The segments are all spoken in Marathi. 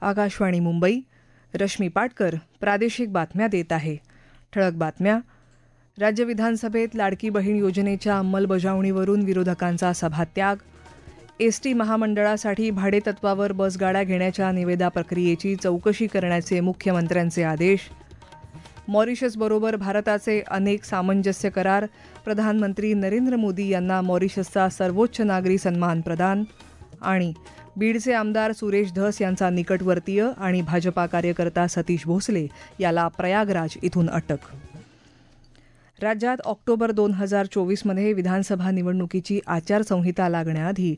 आकाशवाणी मुंबई. रश्मी पाटकर प्रादेशिक बातम्या देत आहे. ठळक बातम्या. राज्य विधानसभेत लाडकी बहीण योजनेच्या अंमलबजावणीवरून विरोधकांचा सभात्याग. एसटी महामंडळासाठी भाडेतत्वावर बसगाड्या घेण्याच्या निविदा प्रक्रियेची चौकशी करण्याचे मुख्यमंत्र्यांचे आदेश. मॉरिशसबरोबर भारताचे अनेक सामंजस्य करार. प्रधानमंत्री नरेंद्र मोदी यांना मॉरिशसचा सर्वोच्च नागरी सन्मान प्रदान. आणि बीडचे आमदार सुरेश धस यांचा निकटवर्तीय आणि भाजपा कार्यकर्ता सतीश भोसले याला प्रयागराज इथून अटक. राज्यात ऑक्टोबर 2024मध्ये विधानसभा निवडणुकीची आचारसंहिता लागण्याआधी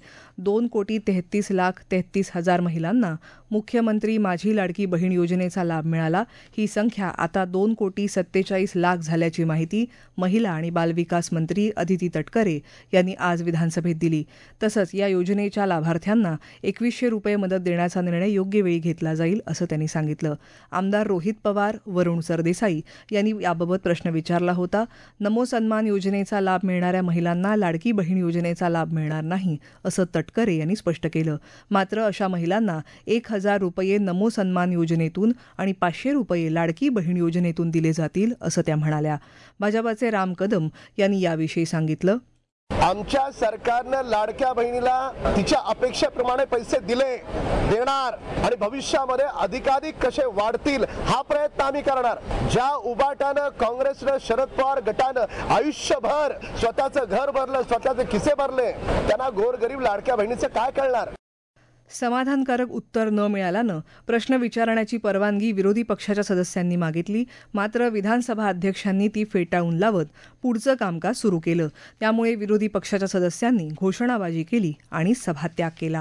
2,33,33,000 महिलांना मुख्यमंत्री माझी लाडकी बहीण योजनेचा लाभ मिळाला. ही संख्या आता 2,47,00,000 झाल्याची माहिती महिला आणि बालविकास मंत्री अदिती तटकरे यांनी आज विधानसभेत दिली. तसंच या योजनेच्या लाभार्थ्यांना 2,100 रुपये मदत देण्याचा निर्णय योग्य वेळी घेतला जाईल असं त्यांनी सांगितलं. आमदार रोहित पवार, वरुण सरदेसाई यांनी याबाबत प्रश्न विचारला होता. नमो सन्मान योजनेचा लाभ मिळणाऱ्या महिलांना लाडकी बहीण योजनेचा लाभ मिळणार नाही असं तटकरे यांनी स्पष्ट केलं. मात्र अशा महिलांना 1,000 रुपये नमो सन्मान योजनेतून आणि 500 रुपये लाडकी बहीण योजनेतून दिले जातील असं त्या म्हणाल्या. भाजपाचे राम कदम यांनी याविषयी सांगितलं. आमच्या सरकारनं लाडक्या बहिणीला तिच्या अपेक्षेप्रमाणे पैसे देणार आणि भविष्यामध्ये अधिकाधिक कसे वाढतील हा प्रयत्न आम्ही करणार. ज्या उबाटानं काँग्रेसनं, शरद पवार गटानं आयुष्यभर स्वतःचं घर भरलं, स्वतःचे खिसे भरले, त्यांना गोरगरीब लाडक्या बहिणीचं काय कळणार. समाधानकारक उत्तर न मिळाल्यानं प्रश्न विचारण्याची परवानगी विरोधी पक्षाच्या सदस्यांनी मागितली. मात्र विधानसभा अध्यक्षांनी ती फेटाळून लावत पुढचं कामकाज सुरू केलं. त्यामुळे विरोधी पक्षाच्या सदस्यांनी घोषणाबाजी केली आणि सभात्याग केला.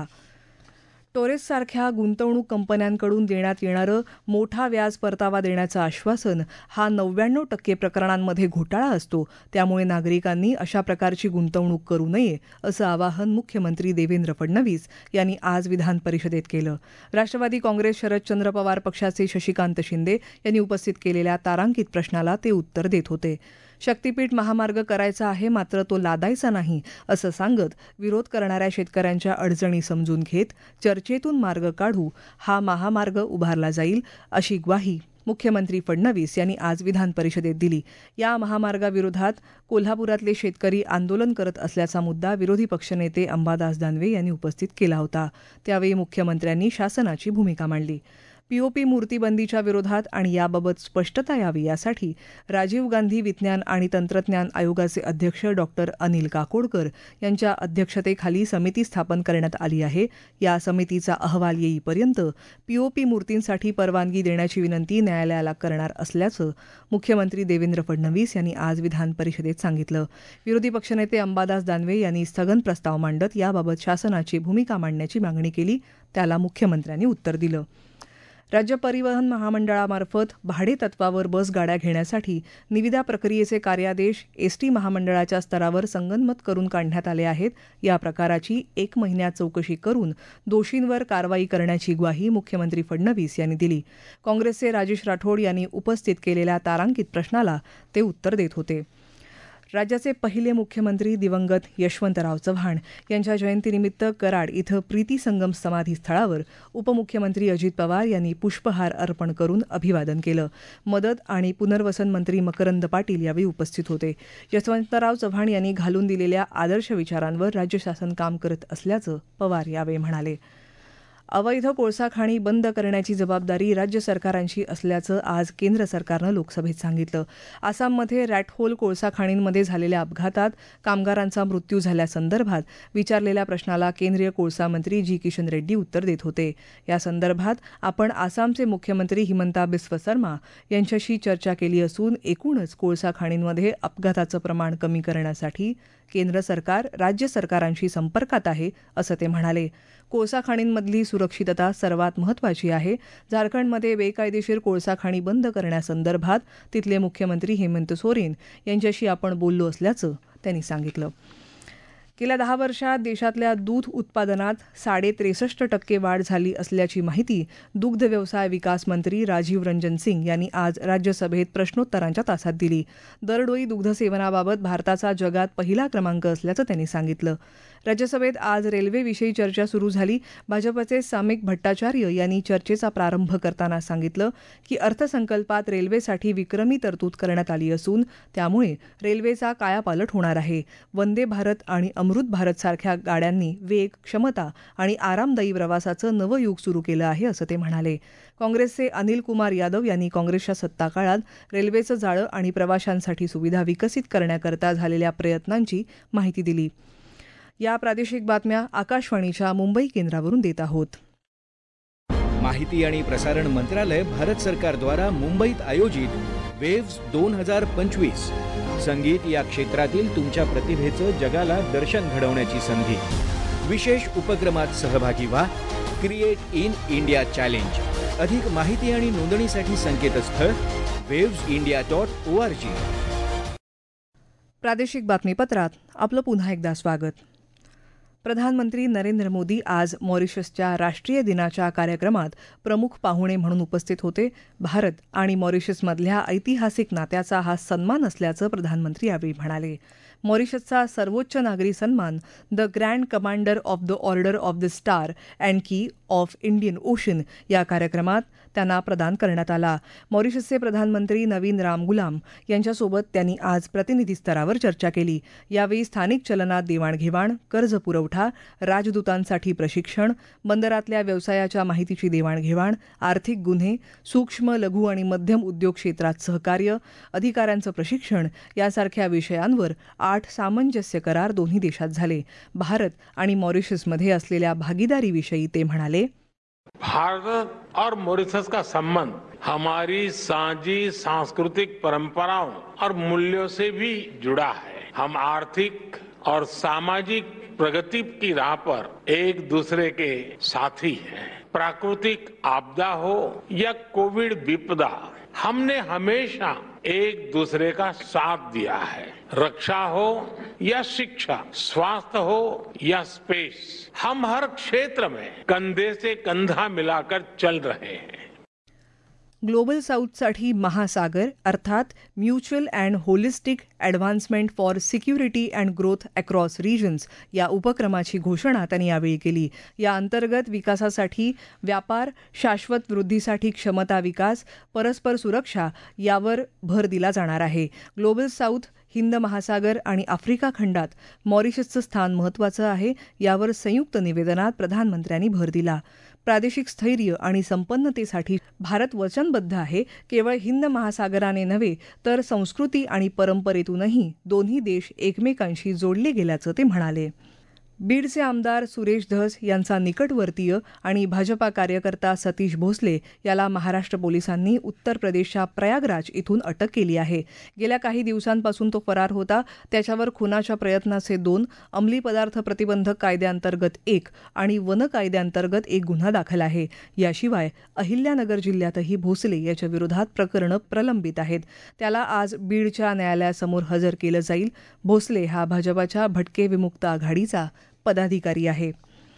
टोरेससारख्या गुंतवणूक कंपन्यांकडून देण्यात येणारं मोठा व्याज परतावा देण्याचं आश्वासन हा 99% प्रकरणांमध्ये घोटाळा असतो. त्यामुळे नागरिकांनी अशा प्रकारची गुंतवणूक करू नये असं आवाहन मुख्यमंत्री देवेंद्र फडणवीस यांनी आज विधान परिषदेत केलं. राष्ट्रवादी काँग्रेस शरदचंद्र पवार पक्षाचे शशिकांत शिंदे यांनी उपस्थित केलेल्या तारांकित प्रश्नाला ते उत्तर देत होते. शक्तीपीठ महामार्ग करायचा आहे, मात्र तो लादायचा नाही असं सांगत विरोध करणाऱ्या शेतकऱ्यांच्या अडचणी समजून घेत चर्चेतून मार्ग काढू, हा महामार्ग उभारला जाईल अशी ग्वाही मुख्यमंत्री फडणवीस यांनी आज विधान परिषदेत दिली. या महामार्गाविरोधात कोल्हापुरातले शेतकरी आंदोलन करत असल्याचा मुद्दा विरोधी पक्षनेते अंबादास दानवे यांनी उपस्थित केला होता. त्यावेळी मुख्यमंत्र्यांनी शासनाची भूमिका मांडली. पीओपी मूर्तीबंदीच्या विरोधात आणि याबाबत स्पष्टता यावी यासाठी राजीव गांधी विज्ञान आणि तंत्रज्ञान आयोगाचे अध्यक्ष डॉक्टर अनिल काकोडकर यांच्या अध्यक्षतेखाली समिती स्थापन करण्यात आली आहे. या समितीचा अहवाल येईपर्यंत पीओपी मूर्तींसाठी परवानगी देण्याची विनंती न्यायालयाला करणार असल्याचं मुख्यमंत्री देवेंद्र फडणवीस यांनी आज विधान परिषदेत सांगितलं. विरोधी पक्षनेते अंबादास दानवे यांनी स्थगन प्रस्ताव मांडत याबाबत शासनाची भूमिका मांडण्याची मागणी केली. त्याला मुख्यमंत्र्यांनी उत्तर दिलं. राज्य परिवहन महामंडळामार्फत भाडेतत्वावर बसगाड्या घेण्यासाठी निविदा प्रक्रियेचे कार्यादेश एसटी महामंडळाच्या स्तरावर संगनमत करून काढण्यात आले आहेत. या प्रकाराची 1 महिन्यात चौकशी करून दोषींवर कारवाई करण्याची ग्वाही मुख्यमंत्री फडणवीस यांनी दिली. काँग्रेसचे राजेश राठोड यांनी उपस्थित केलेल्या तारांकित प्रश्नाला ते उत्तर देत होते. राज्याचे पहिले मुख्यमंत्री दिवंगत यशवंतराव चव्हाण यांच्या जयंतीनिमित्त कराड इथं प्रीती संगम समाधी स्थळावर उपमुख्यमंत्री अजित पवार यांनी पुष्पहार अर्पण करून अभिवादन केलं. मदत आणि पुनर्वसन मंत्री मकरंद पाटील यावेळी उपस्थित होते. यशवंतराव चव्हाण यांनी घालून दिलेल्या आदर्श विचारांवर राज्य शासन काम करत असल्याचं पवार यावेळी म्हणाले. अवैध कोळसा खाणी बंद करण्याची जबाबदारी राज्य सरकारांची असल्याचं आज केंद्र सरकारनं लोकसभेत सांगितलं. आसाममध्ये रॅटहोल कोळसा खाणींमध्ये झालेल्या अपघातात कामगारांचा मृत्यू झाल्यासंदर्भात विचारलेल्या प्रश्नाला केंद्रीय कोळसा मंत्री जी किशन रेड्डी उत्तर देत होते. या संदर्भात आपण आसामचे मुख्यमंत्री हिमंता बिस्व शर्मा यांच्याशी चर्चा केली असून एकूणच कोळसा खाणींमध्ये अपघाताचं प्रमाण कमी करण्यासाठी केंद्र सरकार राज्य सरकारांशी संपर्कात आहे असं ते म्हणाले. कोळसा खाणींमधली सुरक्षितता सर्वात महत्त्वाची आहे. झारखंडमध्ये बेकायदेशीर कोळसा खाणी बंद करण्यासंदर्भात तिथले मुख्यमंत्री हेमंत सोरेन यांच्याशी आपण बोललो असल्याचं त्यांनी सांगितलं. गेल्या 10 वर्षात देशातल्या दूध उत्पादनात 63% वाढ झाली असल्याची माहिती दुग्ध व्यवसाय विकास मंत्री राजीव रंजन सिंग यांनी आज राज्यसभेत प्रश्नोत्तरांच्या तासात दिली. दरडोई दुग्ध सेवनाबाबत भारताचा जगात पहिला क्रमांक असल्याचं त्यांनी सांगितलं. राज्यसभेत आज रेल्वेविषयी चर्चा सुरू झाली. भाजपचे सामिक भट्टाचार्य यांनी चर्चेचा प्रारंभ करताना सांगितलं की अर्थसंकल्पात रेल्वेसाठी विक्रमी तरतूद करण्यात आली असून त्यामुळे रेल्वेचा कायापालट होणार आहे. वंदे भारत आणि अमृत भारत सारख्या गाड्यांनी वेग, क्षमता आणि आरामदायी प्रवासाचं नवं युग सुरू केलं आहे असं ते म्हणाले. काँग्रेसचे अनिल कुमार यादव यांनी काँग्रेसच्या सत्ताकाळात रेल्वेचं जाळं आणि प्रवाशांसाठी सुविधा विकसित करण्याकरता झालेल्या प्रयत्नांची माहिती दिली. या प्रादेशिक बातम्या आकाशवाणीच्या मुंबई केंद्रावरून देत आहोत. माहिती आणि प्रसारण मंत्रालय भारत सरकारद्वारा मुंबईत आयोजित वेव्स 2025 संगीत या क्षेत्रातील तुमच्या प्रतिभेचं जगाला दर्शन घडवण्याची संधी. विशेष उपक्रमात सहभागी व्हा. Create in India challenge. अधिक माहिती आणि नोंदणीसाठी संकेतस्थळ wavesindia.org. प्रादेशिक बातमीपत्रात आपलं पुन्हा एकदा स्वागत. प्रधानमंत्री नरेंद्र मोदी आज मॉरिशसच्या राष्ट्रीय दिनाच्या कार्यक्रमात प्रमुख पाहुणे म्हणून उपस्थित होते. भारत आणि मॉरिशसमधल्या ऐतिहासिक नात्याचा हा सन्मान असल्याचं प्रधानमंत्री यावेळी म्हणाले. मॉरिशसचा सर्वोच्च नागरी सन्मान the grand commander of the order of the star and key of Indian ocean या कार्यक्रमात त्यांना प्रदान करण्यात आला. मॉरिशसचे प्रधानमंत्री नवीन रामगुलाम यांच्यासोबत त्यांनी आज प्रतिनिधी स्तरावर चर्चा केली. यावेळी स्थानिक चलनात देवाणघेवाण, कर्ज पुरवठा, राजदूतांसाठी प्रशिक्षण, बंदरातल्या व्यवसायाच्या माहितीची देवाणघेवाण, आर्थिक गुन्हे, सूक्ष्म, लघु आणि मध्यम उद्योग क्षेत्रात सहकार्य, अधिकाऱ्यांचं प्रशिक्षण यासारख्या विषयांवर 8 सामंजस्य करार दोन्ही देशात झाले. भारत आणि मॉरिशसमध्ये असलेल्या भागीदारीविषयी ते म्हणाले. भारत और मॉरिशस का संबंध हमारी साझी सांस्कृतिक परंपराओं और मूल्यों से भी जुड़ा है. हम आर्थिक और सामाजिक प्रगति की राह पर एक दूसरे के साथी हैं. प्राकृतिक आपदा हो या कोविड विपदा, हमने हमेशा एक दूसरे का साथ दिया है. रक्षा हो या शिक्षा, स्वास्थ्य हो या स्पेस, हम हर क्षेत्र में कंधे से कंधा मिलाकर चल रहे हैं. ग्लोबल साऊथसाठी महासागर अर्थात mutual and holistic advancement for security and growth across regions या उपक्रमाची घोषणा त्यांनी यावेळी केली. या अंतर्गत विकासासाठी व्यापार, शाश्वत वृद्धीसाठी क्षमता विकास, परस्पर सुरक्षा यावर भर दिला जाणार आहे. ग्लोबल साऊथ, हिंद महासागर आणि आफ्रिका खंडात मॉरिशसचं स्थान महत्त्वाचं आहे यावर संयुक्त निवेदनात प्रधानमंत्र्यांनी भर दिला. प्रादेशिक स्थैर्य आणि संपन्नतेसाठी भारत वचनबद्ध आहे. केवळ हिंद महासागराने नव्हे तर संस्कृती आणि परंपरेतूनही दोन्ही देश एकमेकांशी जोडले गेल्याचं ते म्हणाले. बीडचे आमदार सुरेश धस यांचा निकटवर्तीय आणि भाजपा कार्यकर्ता सतीश भोसले याला महाराष्ट्र पोलिसांनी उत्तर प्रदेशच्या प्रयागराज इथून अटक केली आहे. गेल्या काही दिवसांपासून तो फरार होता. त्याच्यावर खुनाच्या प्रयत्नाचे 2, अंमली पदार्थ प्रतिबंधक कायद्याअंतर्गत 1 आणि वन कायद्याअंतर्गत 1 गुन्हा दाखल आहे. याशिवाय अहिल्यानगर जिल्ह्यातही भोसले याच्या विरोधात प्रकरणं प्रलंबित आहेत. त्याला आज बीडच्या न्यायालयासमोर हजर केलं जाईल. भोसले हा भाजपाच्या भटके विमुक्त आघाडीचा पदाधिकारी आहे.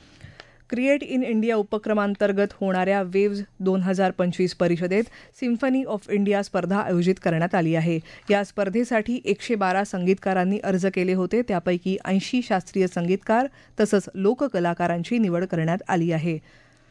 क्रिएट इन इंडिया उपक्रमांतर्गत होणाऱ्या वेव्ज 2025 परिषदेत सिम्फनी ऑफ इंडिया स्पर्धा आयोजित करण्यात आली आहे. या स्पर्धेसाठी 112 संगीतकारांनी अर्ज केले होते. त्यापैकी 80 शास्त्रीय संगीतकार तसंच लोककलाकारांची निवड करण्यात आली आहे.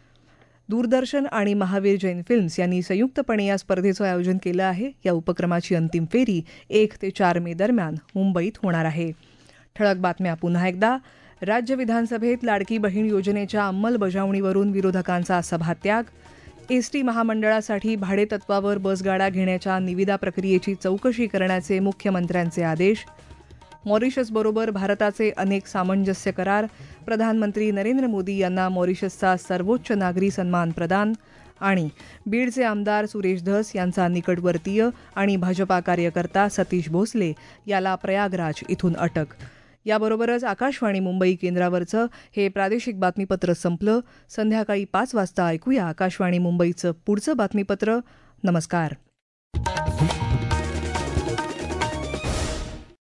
दूरदर्शन आणि महावीर जैन फिल्म्स यांनी संयुक्तपणे या स्पर्धेचं आयोजन केलं आहे. या उपक्रमाची अंतिम फेरी 1 ते 4 मे दरम्यान मुंबईत होणार आहे. ठळक बातम्या पुन्हा एकदा. राज्य विधानसभेत लाडकी बहीण योजनेच्या अंमलबजावणीवरून विरोधकांचा सभात्याग. एसटी महामंडळासाठी भाडेतत्वावर बसगाड्या घेण्याच्या निविदा प्रक्रियेची चौकशी करण्याचे मुख्यमंत्र्यांचे आदेश. मॉरिशसबरोबर भारताचे अनेक सामंजस्य करार. प्रधानमंत्री नरेंद्र मोदी यांना मॉरिशसचा सर्वोच्च नागरी सन्मान प्रदान. आणि बीडचे आमदार सुरेश धस यांचा निकटवर्तीय आणि भाजपा कार्यकर्ता सतीश भोसले याला प्रयागराज इथून अटक. याबरोबरच आकाशवाणी मुंबई केंद्रावरचं हे प्रादेशिक बातमीपत्र संपलं. संध्याकाळी 5 वाजता ऐकूया आकाशवाणी मुंबईचं पुढचं बातमीपत्र. नमस्कार.